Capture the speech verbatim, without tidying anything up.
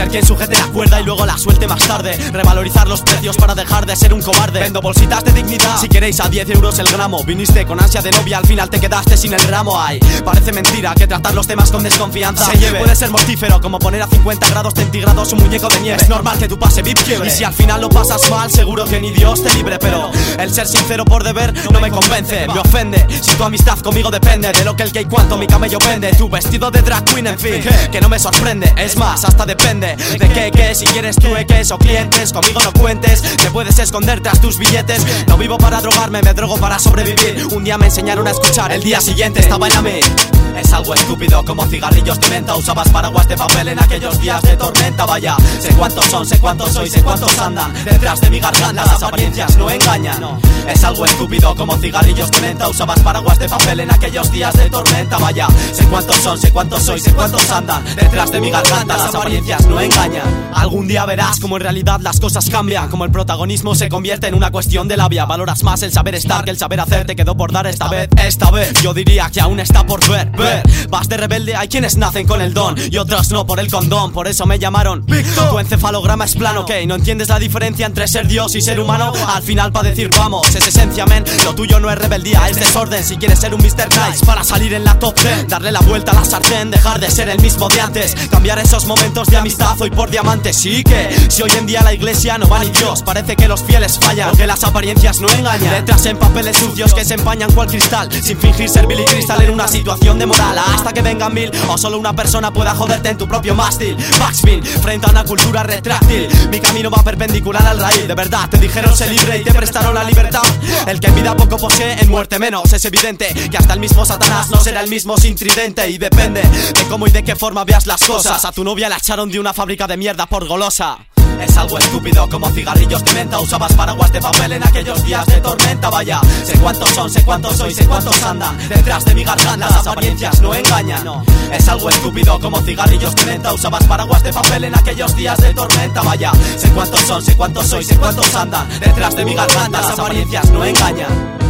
ser quien sujete la cuerda y luego la suelte más tarde. Revalorizar los precios para dejar de ser un cobarde. Vendo bolsitas de dignidad, si queréis a diez euros el gramo. Viniste con ansia de novia, al final te quedaste sin el ramo. Ay, parece mentira que tratar los temas con desconfianza se lleve. Puede ser mortífero como poner a cincuenta grados centígrados un muñeco de nieve. Es normal que tu pase V I P quiebre, y si al final lo pasas mal, seguro que ni Dios te libre. Pero el ser sincero por deber no me convence, me ofende. Si tu amistad conmigo depende de lo que el que y cuánto mi camello vende. Tu vestido de drag queen, en fin, que no me sorprende. Es más, hasta depende de qué, qué. Si quieres trueques o clientes, conmigo no cuentes. Te puedes esconder tras tus billetes. No vivo para drogarme, me drogo para sobrevivir. Un día me enseñaron a escuchar, el día siguiente estaba en la mí. Es algo estúpido como cigarrillos de menta. Usabas paraguas de papel en aquellos días de tormenta. Vaya, sé cuántos son, sé cuántos soy, sé cuántos andan detrás de mi garganta. Las apariencias no engañan. Es algo estúpido como cigarrillos de menta. Usabas paraguas de papel en aquellos días de tormenta. Vaya, sé cuántos son, sé cuántos soy, sé cuántos andan detrás de mi garganta. Las apariencias no engañan. Algún día verás como en realidad las cosas cambian, como el protagonismo se convierte en una cuestión de labia. Valoras más el saber estar que el saber hacer. Te quedó por dar esta vez, esta vez yo diría que aún está por ver, ver. Vas de rebelde, hay quienes nacen con el don y otros no por el condón, por eso me llamaron Víctor. Tu encefalograma es plano, ok, no entiendes la diferencia entre ser Dios y ser humano. Al final pa' decir vamos, es esencia, men. Lo tuyo no es rebeldía, es desorden. Si quieres ser un mister Nice para salir en la top ten, darle la vuelta a la sartén, dejar de ser el mismo de antes, cambiar esos momentos de amistad hoy por diamantes. Sí que, si hoy en día la iglesia no va ni Dios, parece que los fieles fallan, porque las apariencias no engañan. Letras en papeles sucios que se empañan cual cristal, sin fingir ser Billy Crystal en una situación de moral. Hasta que vengan mil o solo una persona pueda joderte en tu propio mástil. Backspin, frente a una cultura retráctil. Mi camino va perpendicular al raíl. De verdad, te dijeron sé libre y te prestaron la libertad. El que en vida poco posee, en muerte menos. Es evidente que hasta el mismo Satanás no será el mismo sin tridente. Y depende de cómo y de qué forma veas las cosas. A tu novia la echaron de una fábrica de mierda por golosa. Es algo estúpido como cigarrillos de menta. Usabas paraguas de papel en aquellos días de tormenta. Vaya, sé cuántos son, sé cuántos soy, sé cuántos andan detrás de mi garganta. Las apariencias no engañan. Es algo estúpido como cigarrillos de menta. Usabas paraguas de papel en aquellos días de tormenta. Vaya, sé cuántos son, sé cuántos soy, sé cuántos andan detrás de mi garganta. Las apariencias no engañan.